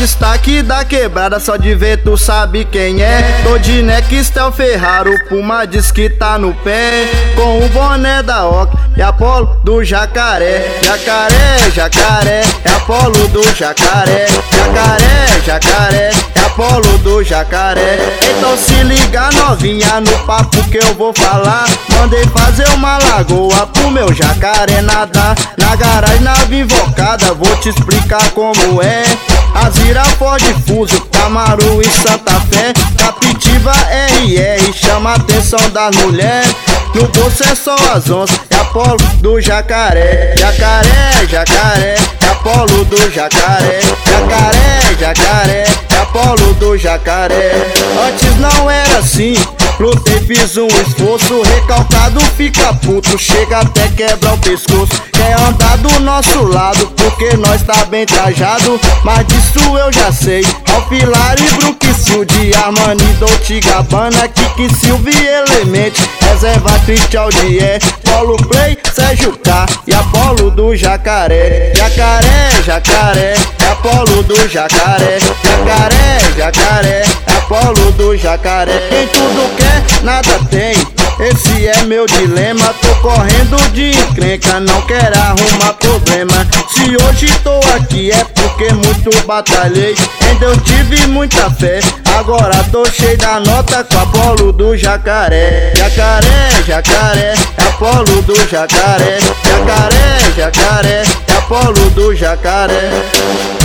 destaque da quebrada, só de ver tu sabe quem é. Tô de Nextel Ferrari, o Puma diz que tá no pé, com o boné da Oca e Apolo do Jacaré. Jacaré, jacaré, é Apolo do Jacaré. Jacaré, jacaré, é Apolo do Jacaré. Então se liga novinha no papo que eu vou falar. Mandei fazer uma lagoa pro meu jacaré nadar. Na garagem, nave invocada, vou te explicar como é. Azira, Ford, Fuso, Camaro e Santa Fé. Captiva RR, chama a atenção das mulheres. No bolso é só as onças, é Apolo do Jacaré. Jacaré, jacaré, é Apolo do Jacaré. Jacaré, jacaré, é Apolo do Jacaré. Antes não era assim, lutei, fiz um esforço. Recalcado fica puto, chega até quebrar o pescoço. Quer andar do nosso lado, porque nós tá bem trajado. Mas disso eu já sei, Alfilar e Brookfield, Armani, Dolce Gabbana, Kiki, Silva e Element, Reserva, Christian Dior, Polo Play, Sérgio K e Apolo do Jacaré. Jacaré, jacaré, é Apolo do Jacaré. Jacaré, jacaré, é Apolo do Jacaré. Quem tudo quer, nada tem, esse é meu dilema. Tô correndo de encrenca, não quero arrumar problema. Se hoje tô aqui é porque muito batalhei. Em Deus tive muita fé, agora tô cheio da nota com Apolo do Jacaré. Jacaré, jacaré, é Apolo do Jacaré. Jacaré, jacaré, é Apolo do Jacaré.